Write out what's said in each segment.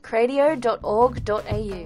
cradio.org.au.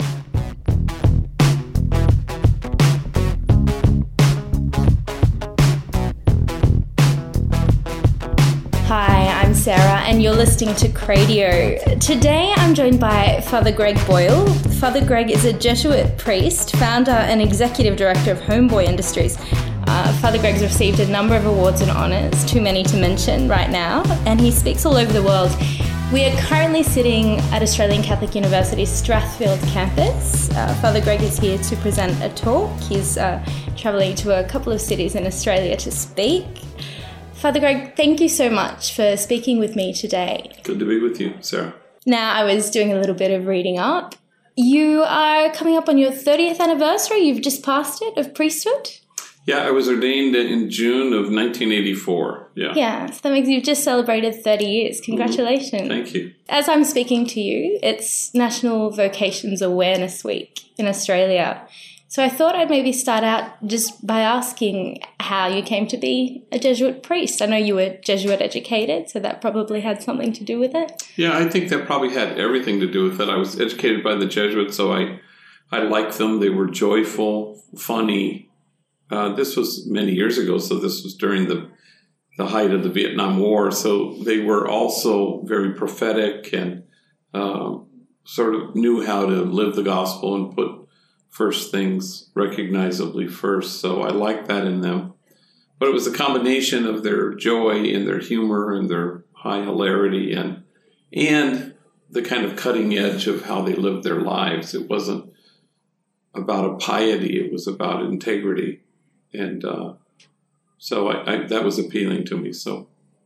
Hi, I'm Sarah and you're listening to Cradio. Today I'm joined by Father Greg Boyle. Father Greg is a Jesuit priest, founder and executive director of Homeboy Industries. Father Greg's received a number of awards and honours, too many to mention right now, and he speaks all over the world. We are currently sitting at Australian Catholic University's Strathfield campus. Father Greg is here to present a talk. He's travelling to a couple of cities in Australia to speak. Father Greg, thank you so much for speaking with me today. Good to be with you, Sarah. Now, I was doing a little bit of reading up. You are coming up on your 30th anniversary. You've just passed it of priesthood. Yeah, I was ordained in June of 1984. Yeah, so that means you've just celebrated 30 years. Congratulations. Thank you. As I'm speaking to you, it's National Vocations Awareness Week in Australia. So I thought I'd maybe start out just by asking how you came to be a Jesuit priest. I know you were Jesuit educated, so that probably had something to do with it. Yeah, I think that probably had everything to do with it. I was educated by the Jesuits, so I liked them. They were joyful, funny. This was many years ago, so this was during the height of the Vietnam War. So they were also very prophetic and sort of knew how to live the gospel and put first things recognizably first. So I liked that in them. But it was a combination of their joy and their humor and their high hilarity and the kind of cutting edge of how they lived their lives. It wasn't about a piety. It was about integrity. And so I that was appealing to me. So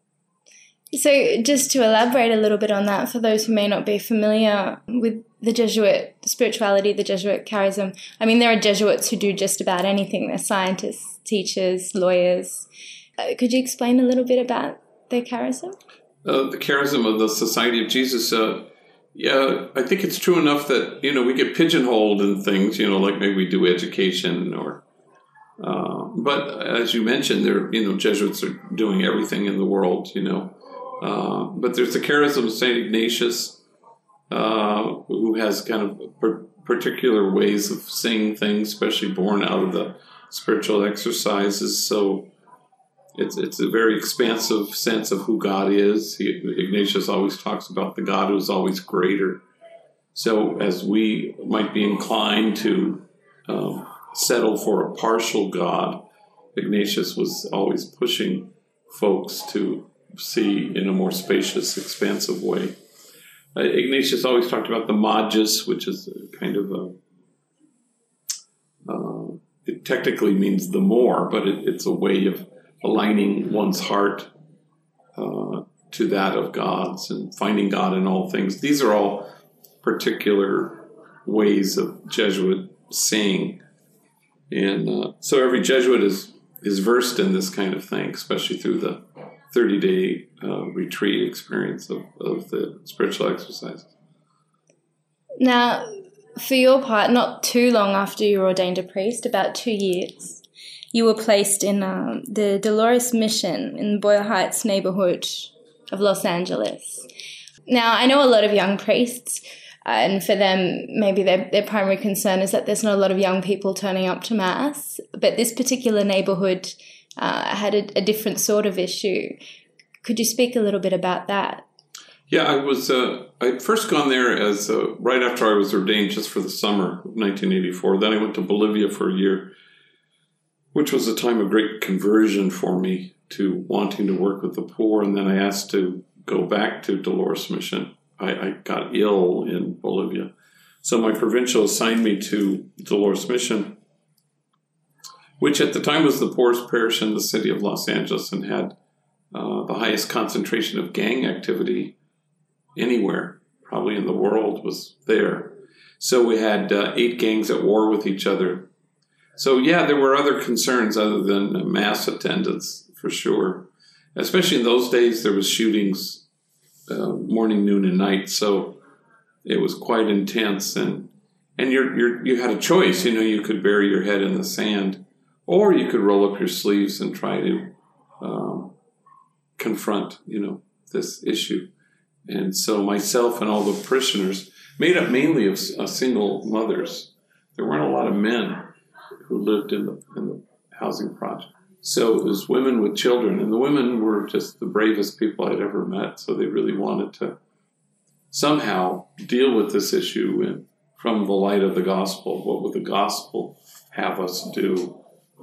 just to elaborate a little bit on that, for those who may not be familiar with the Jesuit spirituality, the Jesuit charism, I mean, there are Jesuits who do just about anything. They're scientists, teachers, lawyers. Could you explain a little bit about their charism? The charism of the Society of Jesus, yeah, I think it's true enough that, we get pigeonholed in things, like maybe we do education or... but as you mentioned, Jesuits are doing everything in the world, But there's the charism of St. Ignatius, who has kind of particular ways of seeing things, especially born out of the spiritual exercises. So it's a very expansive sense of who God is. Ignatius always talks about the God who is always greater. So as we might be inclined to settle for a partial God, Ignatius was always pushing folks to see in a more spacious, expansive way. Ignatius always talked about the Magis, which is kind of it technically means the more, but it's a way of aligning one's heart to that of God's and finding God in all things. These are all particular ways of Jesuit seeing. And so every Jesuit is versed in this kind of thing, especially through the 30-day retreat experience of the spiritual exercises. Now, for your part, not too long after you were ordained a priest, about 2 years, you were placed in the Dolores Mission in the Boyle Heights neighborhood of Los Angeles. Now, I know a lot of young priests, and for them, maybe their primary concern is that there's not a lot of young people turning up to Mass, but this particular neighborhood had a different sort of issue. Could you speak a little bit about that? Yeah, I'd first gone there as right after I was ordained, just for the summer of 1984. Then I went to Bolivia for a year, which was a time of great conversion for me to wanting to work with the poor. And then I asked to go back to Dolores Mission. I got ill in Bolivia. So my provincial assigned me to Dolores Mission, which at the time was the poorest parish in the city of Los Angeles and had the highest concentration of gang activity anywhere, probably in the world, was there. So we had 8 gangs at war with each other. So yeah, there were other concerns other than Mass attendance, for sure. Especially in those days, there was shootings morning, noon, and night. So it was quite intense. And you had a choice. You could bury your head in the sand, or you could roll up your sleeves and try to confront, this issue. And so myself and all the parishioners, made up mainly of single mothers. There weren't a lot of men who lived in the housing project. So it was women with children, and the women were just the bravest people I'd ever met. So they really wanted to somehow deal with this issue from the light of the gospel. What would the gospel have us do?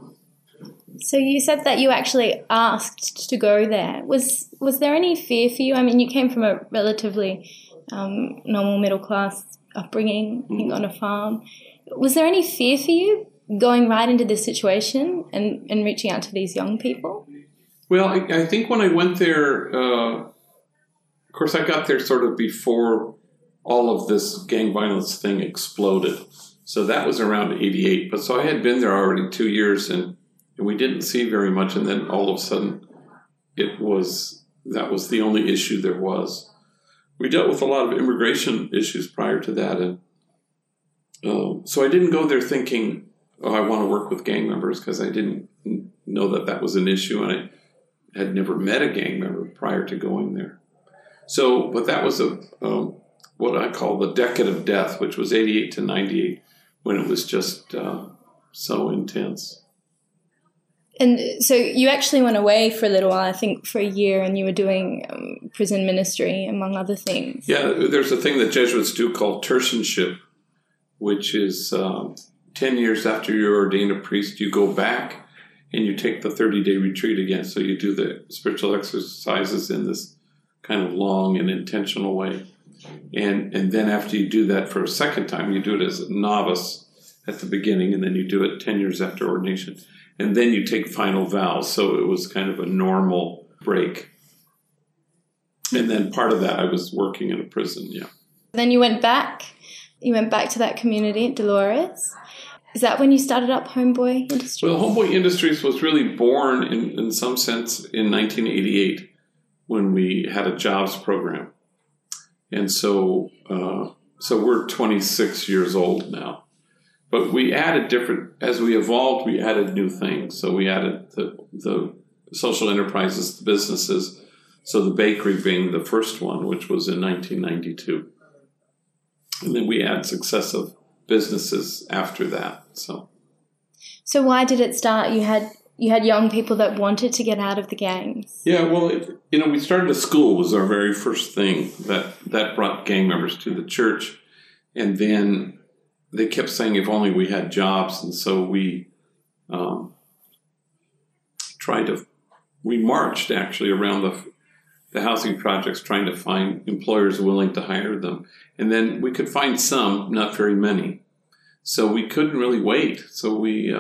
So you said that you actually asked to go there. Was there any fear for you? I mean, you came from a relatively normal middle-class upbringing, being on a farm. Was there any fear for you going right into this situation and reaching out to these young people? Well, I think when I went there, of course, I got there sort of before all of this gang violence thing exploded. So that was around 88. But so I had been there already 2 years, and we didn't see very much. And then all of a sudden, that was the only issue there was. We dealt with a lot of immigration issues prior to that. And so I didn't go there thinking, I want to work with gang members, because I didn't know that was an issue, and I had never met a gang member prior to going there. So, but that was what I call the decade of death, which was 88 to 98, when it was just so intense. And so you actually went away for a little while, I think for a year, and you were doing prison ministry, among other things. Yeah, there's a thing that Jesuits do called tertianship, which is 10 years after you're ordained a priest, you go back and you take the 30-day retreat again. So you do the spiritual exercises in this kind of long and intentional way. And then after you do that for a second time, you do it as a novice at the beginning, and then you do it 10 years after ordination. And then you take final vows. So it was kind of a normal break. And then part of that, I was working in a prison, yeah. Then you went back to that community at Dolores. Is that when you started up Homeboy Industries? Well, Homeboy Industries was really born in some sense in 1988, when we had a jobs program. And so we're 26 years old now. But we added as we evolved, we added new things. So we added the social enterprises, the businesses. So the bakery being the first one, which was in 1992. And then we add successive businesses after that. So why did it start? You had young people that wanted to get out of the gangs. Yeah, well, we started a school was our very first thing that brought gang members to the church. And then they kept saying if only we had jobs. And so we we marched actually around the housing projects trying to find employers willing to hire them. And then we could find some, not very many. So we couldn't really wait. So we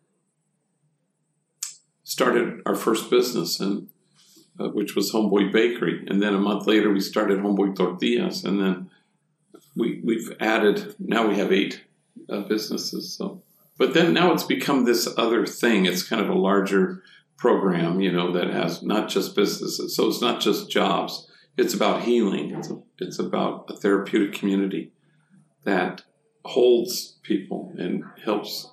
started our first business, which was Homeboy Bakery. And then a month later, we started Homeboy Tortillas. And then we've added, now we have 8 businesses. So, but then now it's become this other thing. It's kind of a larger program, that has not just businesses. So it's not just jobs. It's about healing. It's about a therapeutic community that holds people and helps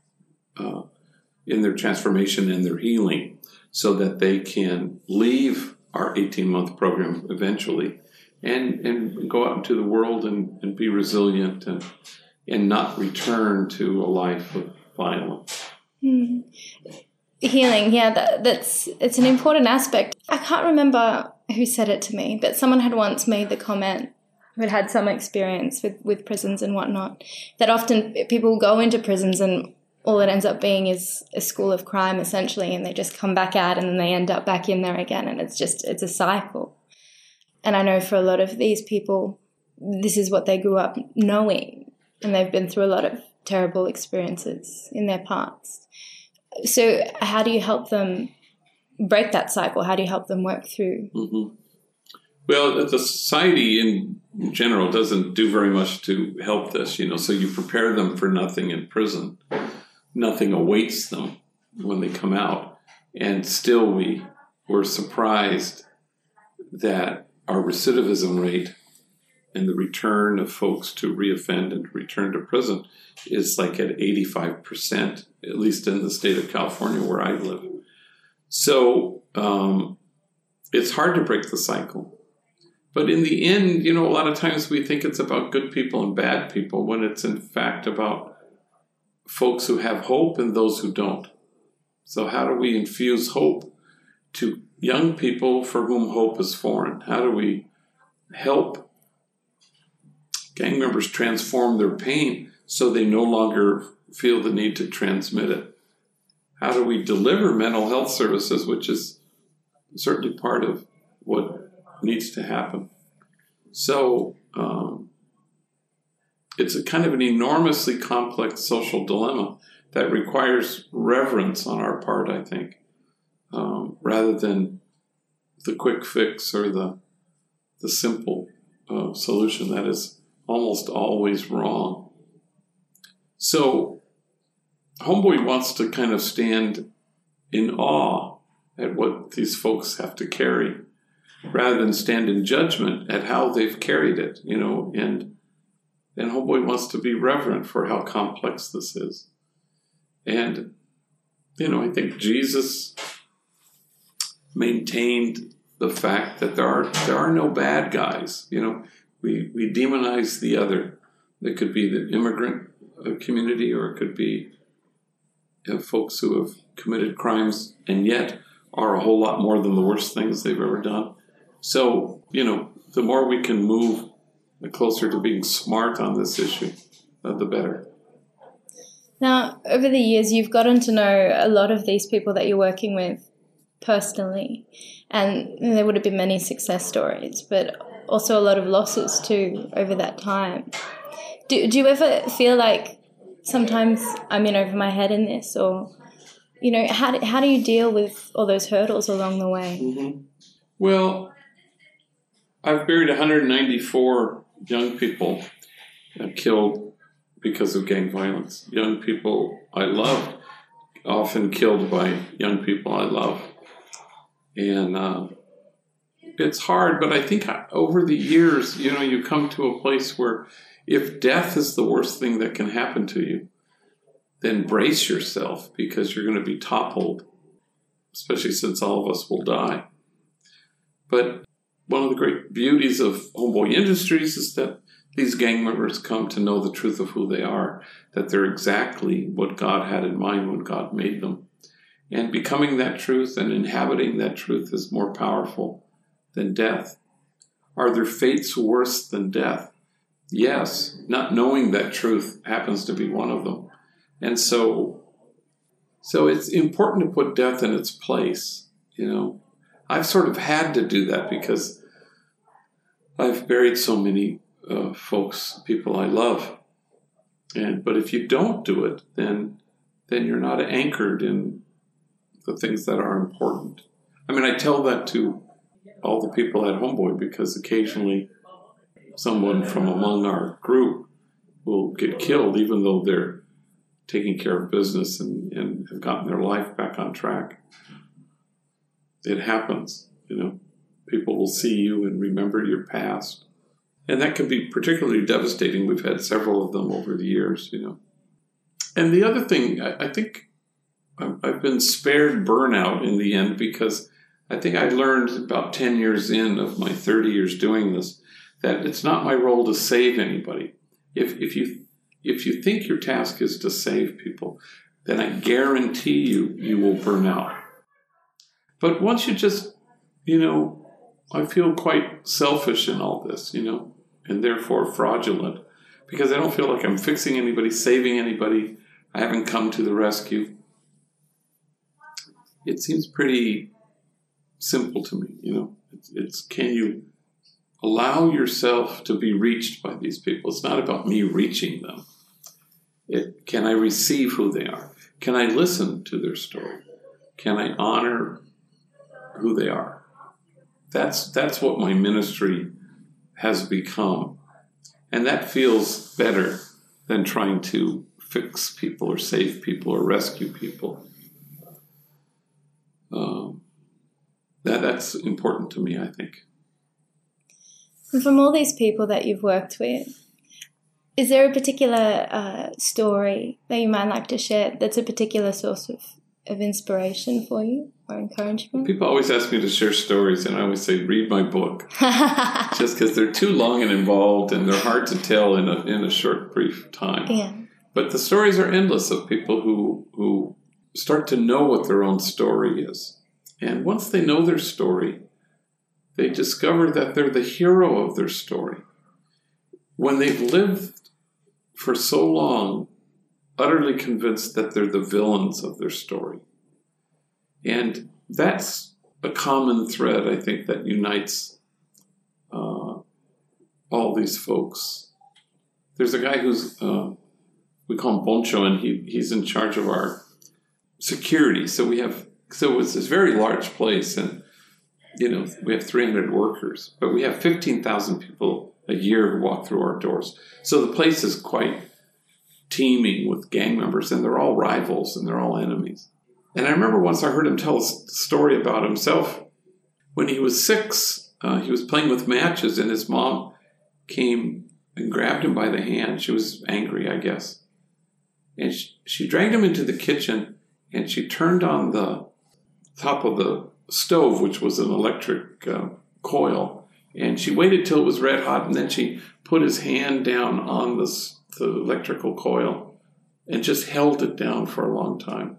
in their transformation and their healing, so that they can leave our 18-month program eventually and go out into the world and be resilient and not return to a life of violence. Mm. Healing, yeah, it's an important aspect. I can't remember who said it to me, but someone had once made the comment, who had some experience with prisons and whatnot, that often people go into prisons and all it ends up being is a school of crime, essentially, and they just come back out and then they end up back in there again, and it's a cycle. And I know for a lot of these people, this is what they grew up knowing, and they've been through a lot of terrible experiences in their past. So how do you help them break that cycle? How do you help them work through? Mm-hmm. Well, the society in general doesn't do very much to help this, so you prepare them for nothing in prison. Nothing awaits them when they come out. And still we were surprised that our recidivism rate and the return of folks to reoffend and return to prison is like at 85%, at least in the state of California where I live. So it's hard to break the cycle. But in the end, a lot of times we think it's about good people and bad people when it's in fact about folks who have hope and those who don't. So how do we infuse hope to young people for whom hope is foreign? How do we help gang members transform their pain so they no longer feel the need to transmit it? How do we deliver mental health services, which is certainly part of what needs to happen? So it's a kind of an enormously complex social dilemma that requires reverence on our part, I think, rather than the quick fix or the simple solution that is almost always wrong. So Homeboy wants to kind of stand in awe at what these folks have to carry, rather than stand in judgment at how they've carried it, and Homeboy wants to be reverent for how complex this is. And, I think Jesus maintained the fact that there are no bad guys. We demonize the other. It could be the immigrant community, or it could be folks who have committed crimes and yet are a whole lot more than the worst things they've ever done. So, the more we can move closer to being smart on this issue, the better. Now, over the years, you've gotten to know a lot of these people that you're working with personally, and there would have been many success stories, but also a lot of losses too over that time. Do you ever feel like sometimes I'm in over my head in this, or, how do you deal with all those hurdles along the way? Mm-hmm. Well, I've buried 194 young people killed because of gang violence. Young people I loved, often killed by young people I love. And it's hard, but I think over the years, you come to a place where if death is the worst thing that can happen to you, then brace yourself, because you're going to be toppled, especially since all of us will die. But one of the great beauties of Homeboy Industries is that these gang members come to know the truth of who they are, that they're exactly what God had in mind when God made them. And becoming that truth and inhabiting that truth is more powerful than death. Are there fates worse than death? Yes. Not knowing that truth happens to be one of them. And so it's important to put death in its place. I've sort of had to do that because I've buried so many folks, people I love. But if you don't do it, then you're not anchored in the things that are important. I tell that to all the people at Homeboy, because occasionally someone from among our group will get killed, even though they're taking care of business and have gotten their life back on track. It happens, People will see you and remember your past. And that can be particularly devastating. We've had several of them over the years, And the other thing, I think I've been spared burnout in the end, because I think I learned about 10 years in of my 30 years doing this, that it's not my role to save anybody. If you think your task is to save people, then I guarantee you will burn out. But once you just, I feel quite selfish in all this, and therefore fraudulent, because I don't feel like I'm fixing anybody, saving anybody. I haven't come to the rescue. It seems pretty simple to me, It's can you allow yourself to be reached by these people? It's not about me reaching them. Can I receive who they are? Can I listen to their story? Can I honor who they are? That's what my ministry has become. And that feels better than trying to fix people or save people or rescue people. That's important to me, I think. And from all these people that you've worked with, is there a particular story that you might like to share that's a particular source of inspiration for you? or encouragement? People always ask me to share stories, and I always say, read my book. Just because they're too long and involved, and they're hard to tell in a short, brief time. Yeah. But the stories are endless of people who start to know what their own story is. And once they know their story, they discover that they're the hero of their story. When they've lived for so long, utterly convinced that they're the villains of their story. And that's a common thread, I think, that unites all these folks. There's a guy who's, we call him Poncho, and he's in charge of our security. So it's this very large place, and, we have 300 workers, but we have 15,000 people a year who walk through our doors. So the place is quite teeming with gang members, and they're all rivals and they're all enemies. And I remember once I heard him tell a story about himself. When he was 6, he was playing with matches, and his mom came and grabbed him by the hand. She was angry, I guess. And she dragged him into the kitchen, and she turned on the top of the stove, which was an electric coil. And she waited till it was red hot, and then she put his hand down on the electrical coil and just held it down for a long time.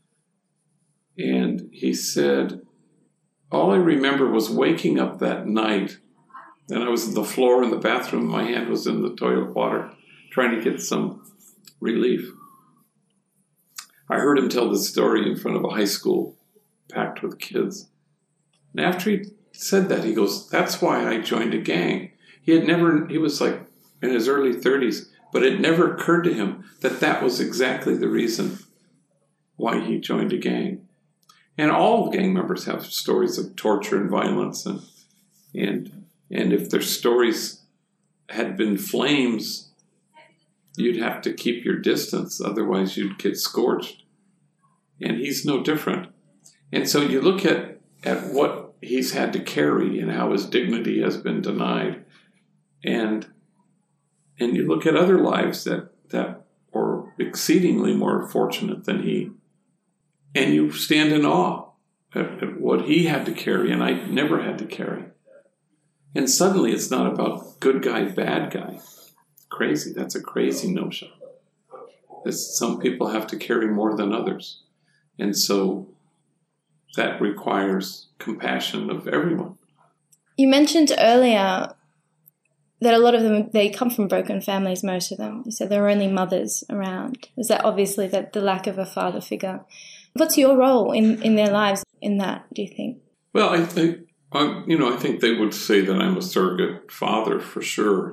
And he said, all I remember was waking up that night, and I was on the floor in the bathroom. My hand was in the toilet water, trying to get some relief. I heard him tell this story in front of a high school packed with kids. And after he said that, he goes, that's why I joined a gang. He was like in his early 30s, but it never occurred to him that that was exactly the reason why he joined a gang. And all gang members have stories of torture and violence, and if their stories had been flames, you'd have to keep your distance, otherwise you'd get scorched. And he's no different. And so you look at what he's had to carry and how his dignity has been denied, and you look at other lives that are exceedingly more fortunate than he, and you stand in awe at what he had to carry and I never had to carry. And suddenly it's not about good guy, bad guy. Crazy. That's a crazy notion. Some people have to carry more than others. And so that requires compassion of everyone. You mentioned earlier that a lot of them, they come from broken families, most of them. You said there were only mothers around. Is that obviously that the lack of a father figure? What's your role in their lives in that, do you think? Well, I think they would say that I'm a surrogate father for sure,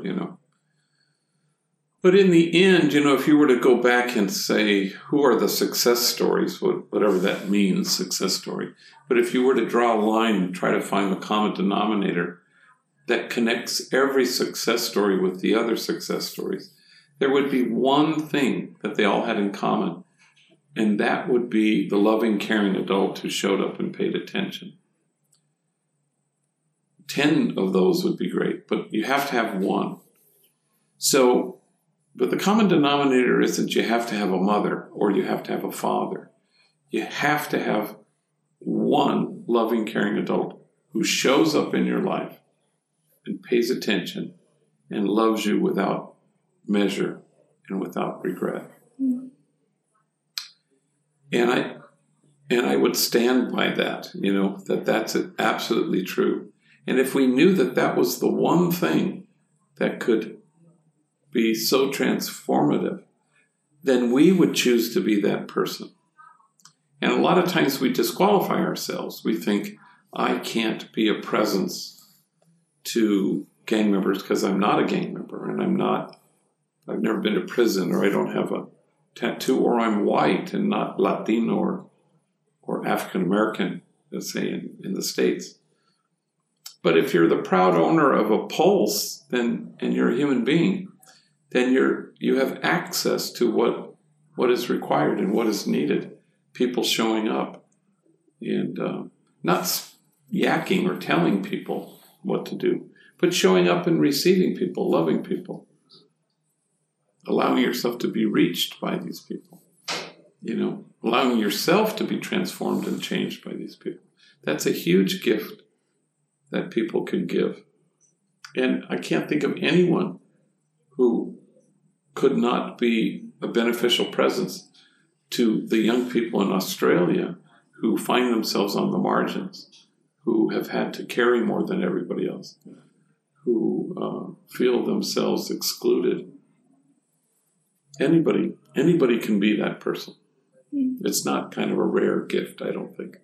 But in the end, if you were to go back and say, who are the success stories, whatever that means, success story. But if you were to draw a line and try to find the common denominator that connects every success story with the other success stories, there would be one thing that they all had in common, and that would be the loving, caring adult who showed up and paid attention. 10 of those would be great, but you have to have one. But the common denominator isn't you have to have a mother or you have to have a father. You have to have one loving, caring adult who shows up in your life and pays attention and loves you without measure and without regret. Mm-hmm. And I would stand by that, that's absolutely true. And if we knew that that was the one thing that could be so transformative, then we would choose to be that person. And a lot of times we disqualify ourselves. We think, I can't be a presence to gang members because I'm not a gang member, and I've never been to prison, or I don't have a tattoo, or I'm white and not Latino or African American, let's say in the States. But if you're the proud owner of a pulse, and you're a human being, then you have access to what is required and what is needed. People showing up and not yakking or telling people what to do, but showing up and receiving people, loving people, allowing yourself to be reached by these people. allowing yourself to be transformed and changed by these people. That's a huge gift that people can give. And I can't think of anyone who could not be a beneficial presence to the young people in Australia who find themselves on the margins, who have had to carry more than everybody else, who feel themselves excluded. Anybody can be that person. It's not kind of a rare gift, I don't think.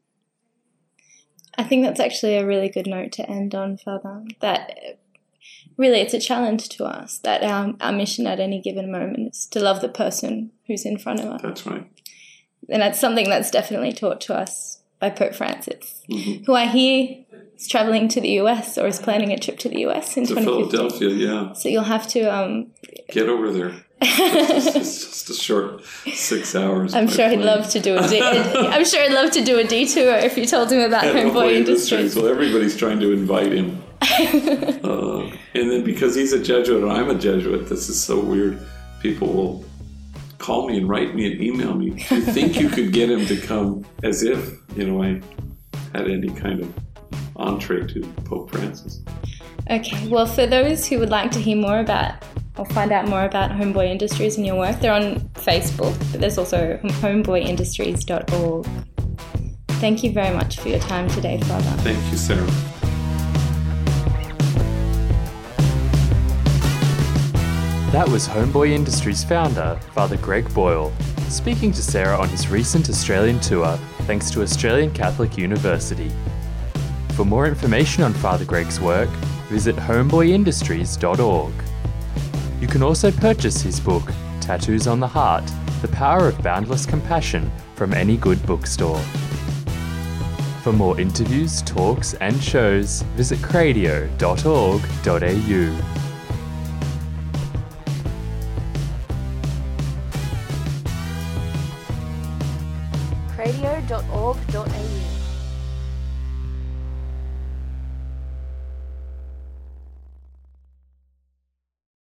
I think that's actually a really good note to end on, Father, that really it's a challenge to us, that our mission at any given moment is to love the person who's in front of us. That's right. And that's something that's definitely taught to us by Pope Francis, who I hear is travelling to the US or is planning a trip to the US in 2015. Philadelphia, yeah. So you'll have to... get over there. It's just a short 6 hours. I'm sure he'd love to do I'm sure he'd love to do a detour if you told him about Homeboy Industries. Well, everybody's trying to invite him. And then because he's a Jesuit and I'm a Jesuit, this is so weird. People will call me and write me and email me. Do you think you could get him to come? As if, I had any kind of entree to Pope Francis. Okay, well, for those who would like to hear more about or find out more about Homeboy Industries and your work, they're on Facebook, but there's also homeboyindustries.org. Thank you very much for your time today, Father. Thank you, Sarah. That was Homeboy Industries founder, Father Greg Boyle, speaking to Sarah on his recent Australian tour, thanks to Australian Catholic University. For more information on Father Greg's work, visit homeboyindustries.org. You can also purchase his book, Tattoos on the Heart, The Power of Boundless Compassion, from any good bookstore. For more interviews, talks and shows, visit cradio.org.au. cradio.org.au